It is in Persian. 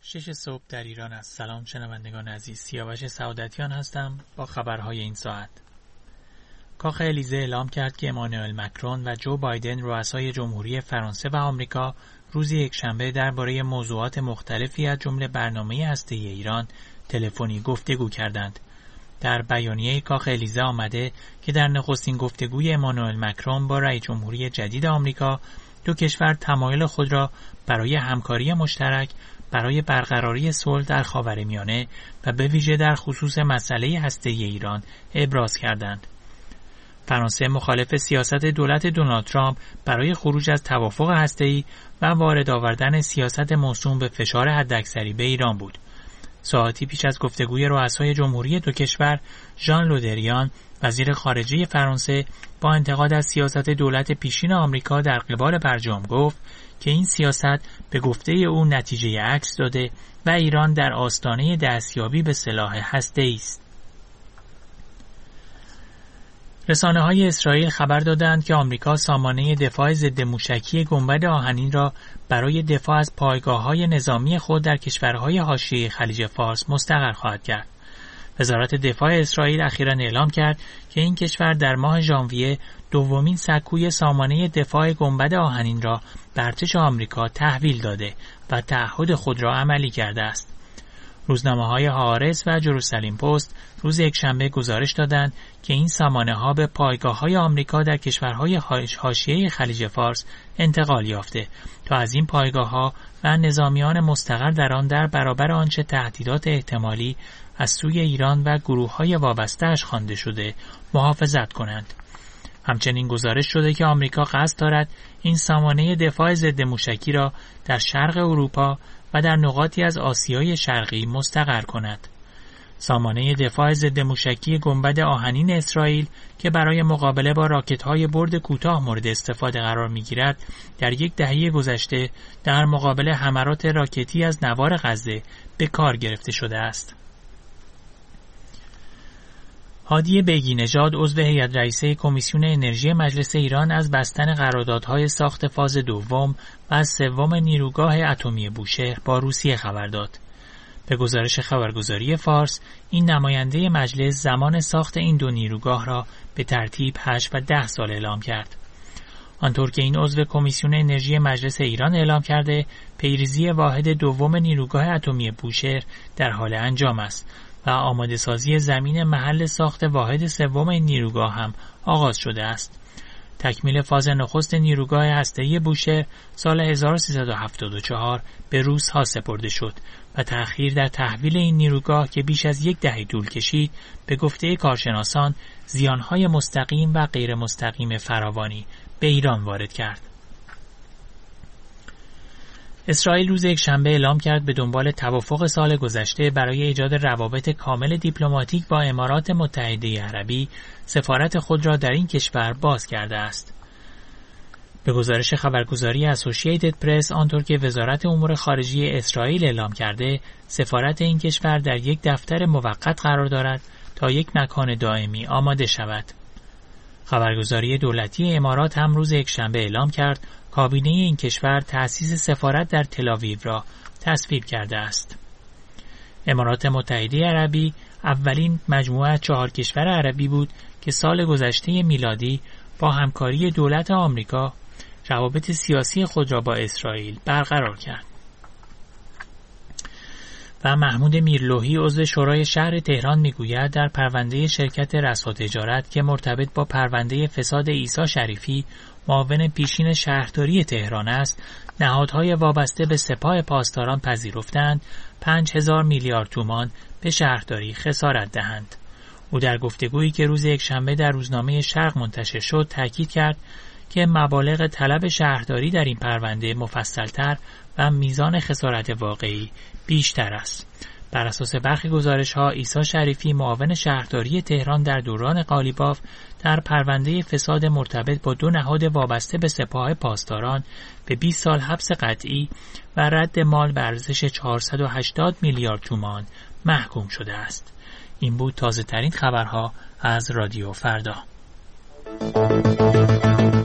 6 صبح در ایران است. سلام شنوندگان عزیز، سیاوش سعادتیان هستم با خبرهای این ساعت. کاخ الیزه اعلام کرد که امانوئل مکرون و جو بایدن رؤسای جمهوری فرانسه و آمریکا روز یکشنبه درباره موضوعات مختلفی از جمله برنامه هسته‌ای ایران تلفنی گفتگو کردند. در بیانیه کاخ الیزه آمده که در نخستین گفتگوی امانوئل مکرون با رئیس جمهوری جدید آمریکا دو کشور تمایل خود را برای همکاری مشترک برای برقراری صلح در خاورمیانه و به ویژه در خصوص مسئله هسته‌ای ایران ابراز کردند. فرانسه مخالف سیاست دولت دونالد ترامپ برای خروج از توافق هسته‌ای و وارد آوردن سیاست موسوم به فشار حداکثری به ایران بود. ساعتی پیش از گفتگوی رؤسای جمهوری دو کشور، ژان لودریان، وزیر خارجه فرانسه، با انتقاد از سیاست دولت پیشین آمریکا در قبال برجام گفت که این سیاست به گفته او نتیجه عکس داده و ایران در آستانه دستیابی به سلاح هسته‌ای است. رسانه‌های اسرائیل خبر دادند که آمریکا سامانه دفاع ضد موشکی گنبد آهنین را برای دفاع از پایگاه‌های نظامی خود در کشورهای حاشیه خلیج فارس مستقر خواهد کرد. وزارت دفاع اسرائیل اخیراً اعلام کرد که این کشور در ماه ژانویه دومین سکوی سامانه دفاع گنبد آهنین را به ارتش آمریکا تحویل داده و تعهد خود را عملی کرده است. روزنامه‌های هآرتس و جروسالم پست روز یکشنبه گزارش دادند که این سامانه‌ها به پایگاه‌های آمریکا در کشورهای حاشیه خلیج فارس انتقال یافته تا از این پایگاه‌ها و نظامیان مستقر در آن در برابر آنچه تهدیدات احتمالی از سوی ایران و گروه‌های وابسته‌اش خوانده شده محافظت کنند. همچنین گزارش شده که آمریکا قصد دارد این سامانه دفاع ضد موشکی را در شرق اروپا و در نقاطی از آسیای شرقی مستقر کند. سامانه دفاع ضد موشکی گنبد آهنین اسرائیل که برای مقابله با راکت‌های برد کوتاه مورد استفاده قرار می‌گیرد، در یک دهه گذشته در مقابل حملات راکتی از نوار غزه به کار گرفته شده است. هادی بیگی نژاد عضو هیئت رئیسه کمیسیون انرژی مجلس ایران از بستن قراردادهای ساخت فاز دوم و از سوم نیروگاه اتمی بوشهر با روسیه خبر داد. به گزارش خبرگزاری فارس، این نماینده مجلس زمان ساخت این دو نیروگاه را به ترتیب 8 و 10 سال اعلام کرد. آنطور که این عضو کمیسیون انرژی مجلس ایران اعلام کرده، پیریزی واحد دوم نیروگاه اتمی بوشهر در حال انجام است و آماده سازی زمین محل ساخت واحد سوم این نیروگاه هم آغاز شده است. تکمیل فاز نخست نیروگاه هسته‌ای بوشهر سال 1374 به روس‌ها سپرده شد و تأخیر در تحویل این نیروگاه که بیش از یک دهه طول کشید، به گفته کارشناسان زیانهای مستقیم و غیر مستقیم فراوانی به ایران وارد کرد. اسرائیل روز یکشنبه اعلام کرد به دنبال توافق سال گذشته برای ایجاد روابط کامل دیپلماتیک با امارات متحده عربی سفارت خود را در این کشور باز کرده است. به گزارش خبرگزاری اسوسییتد پرس، آنطور که وزارت امور خارجه اسرائیل اعلام کرده، سفارت این کشور در یک دفتر موقت قرار دارد تا یک مکان دائمی آماده شود. خبرگزاری دولتی امارات هم روز یکشنبه اعلام کرد کابینه این کشور تأسیس سفارت در تل‌آویو را تصویب کرده است. امارات متحده عربی اولین مجموعه از 4 کشور عربی بود که سال گذشته میلادی با همکاری دولت آمریکا روابط سیاسی خود را با اسرائیل برقرار کرد. و محمود میرلوحی عضو شورای شهر تهران میگوید در پرونده شرکت رسا تجارت که مرتبط با پرونده فساد عیسی شریفی معاون پیشین شهرداری تهران است، نهادهای وابسته به سپاه پاسداران پذیرفتند 5000 میلیارد تومان به شهرداری خسارت دهند. او در گفتگویی که روز یکشنبه در روزنامه شرق منتشر شد تاکید کرد که مبالغ طلب شهرداری در این پرونده مفصل‌تر و میزان خسارت واقعی بیشتر است. بر اساس برخی گزارش‌ها، عیسی شریفی معاون شهرداری تهران در دوران قالیباف در پرونده فساد مرتبط با 2 نهاد وابسته به سپاه پاسداران به 20 سال حبس قطعی و رد مال به ارزش 480 میلیارد تومان محکوم شده است. این بود تازه‌ترین خبرها از رادیو فردا.